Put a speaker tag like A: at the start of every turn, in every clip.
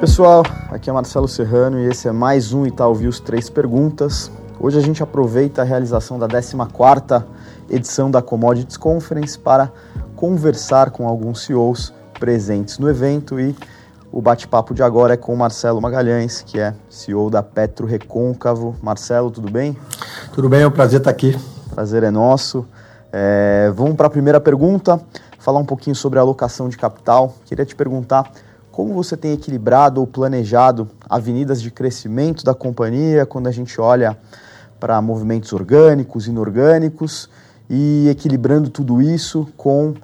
A: Pessoal, aqui é Marcelo Serrano e esse é mais um Itaú Views 3 Perguntas. Hoje a gente aproveita a realização da 14ª edição da Commodities Conference para conversar com alguns CEOs presentes no evento, e o bate-papo de agora é com o Marcelo Magalhães, que é CEO da PetroRecôncavo. Marcelo, tudo bem?
B: Tudo bem, é um prazer estar aqui.
A: Prazer é nosso. Vamos para a primeira pergunta, falar um pouquinho sobre a alocação de capital. Queria te perguntar como você tem equilibrado ou planejado avenidas de crescimento da companhia quando a gente olha para movimentos orgânicos, inorgânicos, e equilibrando tudo isso com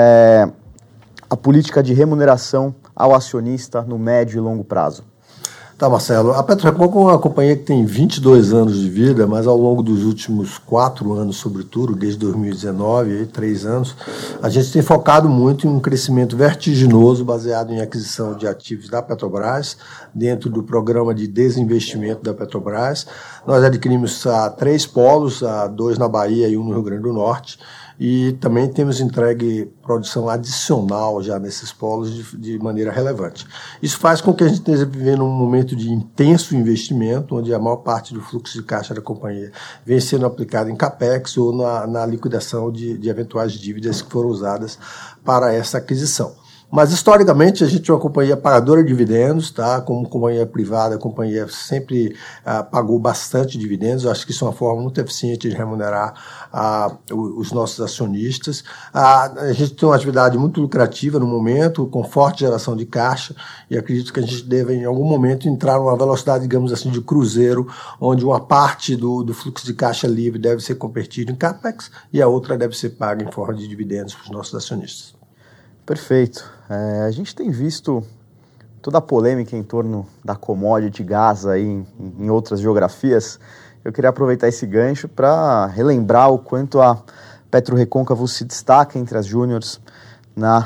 A: a política de remuneração ao acionista no médio e longo prazo.
B: Tá, Marcelo. A PetroRecôncavo é uma companhia que tem 22 anos de vida, mas ao longo dos últimos 4 anos, sobretudo, desde 2019, 3 anos, a gente tem focado muito em um crescimento vertiginoso baseado em aquisição de ativos da Petrobras, dentro do programa de desinvestimento da Petrobras. Nós adquirimos 3 polos, 2 na Bahia e 1 no Rio Grande do Norte, e também temos entregue produção adicional já nesses polos de maneira relevante. Isso faz com que a gente esteja vivendo um momento de intenso investimento, onde a maior parte do fluxo de caixa da companhia vem sendo aplicado em CAPEX ou na liquidação de eventuais dívidas que foram usadas para essa aquisição. Mas, historicamente, a gente é uma companhia pagadora de dividendos, tá? Como companhia privada, a companhia sempre pagou bastante dividendos. Eu acho que isso é uma forma muito eficiente de remunerar os nossos acionistas. A gente tem uma atividade muito lucrativa no momento, com forte geração de caixa, e acredito que a gente deve, em algum momento, entrar numa velocidade, digamos assim, de cruzeiro, onde uma parte do fluxo de caixa livre deve ser convertido em CAPEX e a outra deve ser paga em forma de dividendos para os nossos acionistas.
A: Perfeito. A gente tem visto toda a polêmica em torno da commodity gás aí em outras geografias. Eu queria aproveitar esse gancho para relembrar o quanto a PetroRecôncavo se destaca entre as júniores na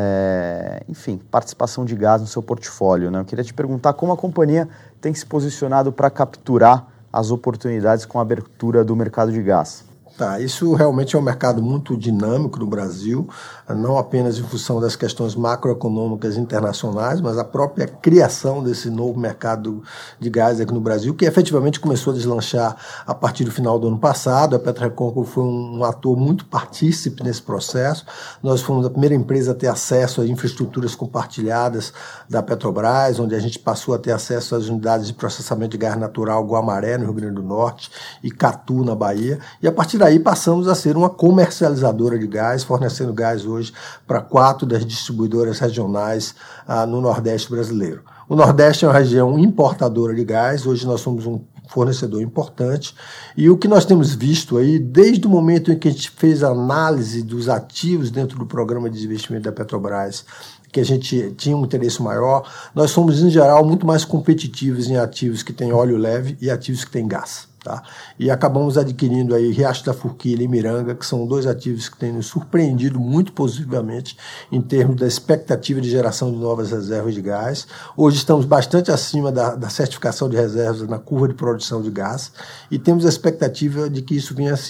A: participação de gás no seu portfólio, né? Eu queria te perguntar como a companhia tem se posicionado para capturar as oportunidades com a abertura do mercado de gás.
B: Tá, isso realmente é um mercado muito dinâmico no Brasil, não apenas em função das questões macroeconômicas internacionais, mas a própria criação desse novo mercado de gás aqui no Brasil, que efetivamente começou a deslanchar a partir do final do ano passado. A PetroRecôncavo foi um ator muito partícipe nesse processo. Nós fomos a primeira empresa a ter acesso a infraestruturas compartilhadas da Petrobras, onde a gente passou a ter acesso às unidades de processamento de gás natural Guamaré, no Rio Grande do Norte, e Catu, na Bahia, e a partir daí passamos a ser uma comercializadora de gás, fornecendo gás hoje para 4 das distribuidoras regionais no Nordeste brasileiro. O Nordeste é uma região importadora de gás, hoje nós somos um fornecedor importante, e o que nós temos visto aí, desde o momento em que a gente fez a análise dos ativos dentro do programa de desinvestimento da Petrobras, que a gente tinha um interesse maior, nós somos, em geral, muito mais competitivos em ativos que têm óleo leve e ativos que têm gás. Tá? E acabamos adquirindo aí Riacho da Forquilha e Miranga, que são 2 ativos que têm nos surpreendido muito positivamente em termos da expectativa de geração de novas reservas de gás. Hoje estamos bastante acima da certificação de reservas na curva de produção de gás, e temos a expectativa de que isso venha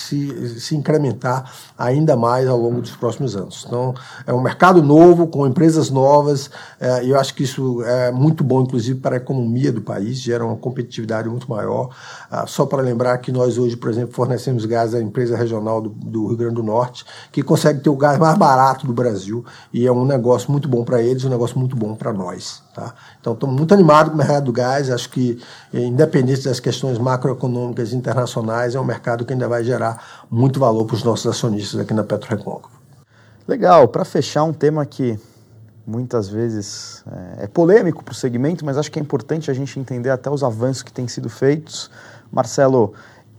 B: se incrementar ainda mais ao longo dos próximos anos. Então, é um mercado novo, com empresas novas, e eu acho que isso é muito bom, inclusive, para a economia do país, gera uma competitividade muito maior. Só para lembrar que nós hoje, por exemplo, fornecemos gás à empresa regional do Rio Grande do Norte, que consegue ter o gás mais barato do Brasil, e é um negócio muito bom para eles, um negócio muito bom para nós. Tá? Então, estamos muito animados com o mercado do gás. Acho que, independente das questões macroeconômicas internacionais, é um mercado que ainda vai gerar muito valor para os nossos acionistas aqui na PetroRecôncavo.
A: Legal. Para fechar, um tema que muitas vezes é polêmico para o segmento, mas acho que é importante a gente entender até os avanços que têm sido feitos. Marcelo,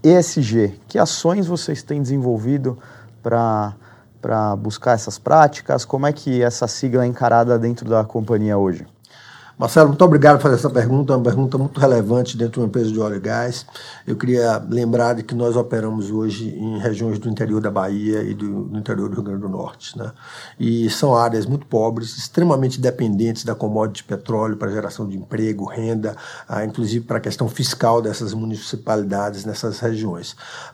A: ESG, que ações vocês têm desenvolvido para buscar essas práticas? Como é que essa sigla é encarada dentro da companhia hoje?
B: Marcelo, muito obrigado por fazer essa pergunta, é uma pergunta muito relevante dentro de uma empresa de óleo e gás. Eu queria lembrar de que nós operamos hoje em regiões do interior da Bahia e do interior do Rio Grande do Norte, né? E são áreas muito pobres, extremamente dependentes da commodity petróleo para geração de emprego, renda, inclusive para a questão fiscal dessas municipalidades nessas regiões.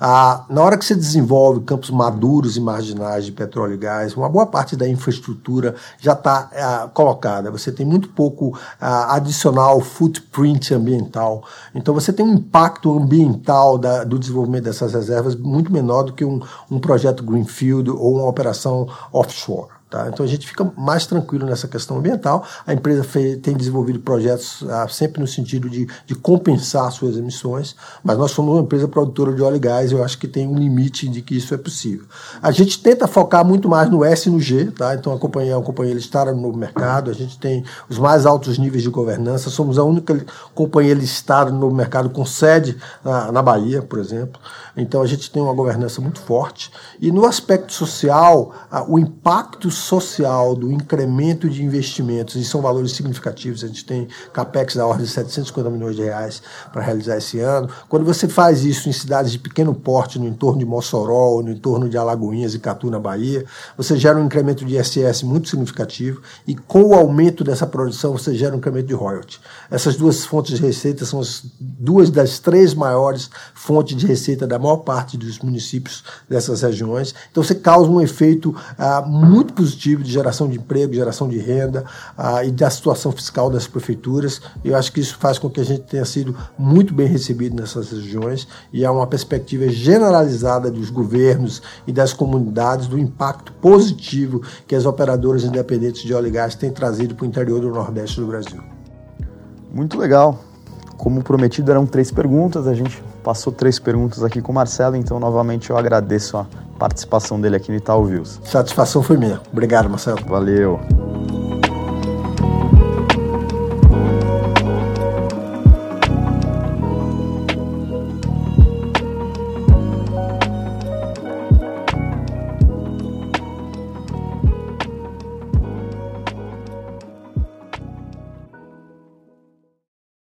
B: Na hora que você desenvolve campos maduros e marginais de petróleo e gás, uma boa parte da infraestrutura já está colocada. Você tem muito pouco adicional footprint ambiental. Então você tem um impacto ambiental do desenvolvimento dessas reservas muito menor do que um projeto greenfield ou uma operação offshore. Tá? Então a gente fica mais tranquilo nessa questão ambiental. A empresa tem desenvolvido projetos sempre no sentido de compensar suas emissões, mas nós somos uma empresa produtora de óleo e gás e eu acho que tem um limite de que isso é possível. A gente tenta focar muito mais no S e no G, tá? Então a companhia é uma companhia listada no mercado, a gente tem os mais altos níveis de governança, somos a única companhia listada no mercado com sede na Bahia, por exemplo. Então a gente tem uma governança muito forte. E no aspecto social, o impacto social do incremento de investimentos, e são valores significativos, a gente tem capex da ordem de 750 milhões de reais para realizar esse ano. Quando você faz isso em cidades de pequeno porte, no entorno de Mossoró, no entorno de Alagoinhas e Catu, na Bahia, você gera um incremento de ISS muito significativo e com o aumento dessa produção você gera um incremento de royalty. Essas duas fontes de receita são as duas das três maiores fontes de receita da maior parte dos municípios dessas regiões. Então você causa um efeito muito positivo de geração de emprego, geração de renda e da situação fiscal das prefeituras. Eu acho que isso faz com que a gente tenha sido muito bem recebido nessas regiões e há uma perspectiva generalizada dos governos e das comunidades do impacto positivo que as operadoras independentes de óleo e gás têm trazido para o interior do Nordeste do Brasil.
A: Muito legal. Como prometido, eram 3 perguntas, a gente passou 3 perguntas aqui com o Marcelo, então novamente eu agradeço a participação dele aqui no Itaú Views.
B: Satisfação foi minha. Obrigado, Marcelo.
A: Valeu.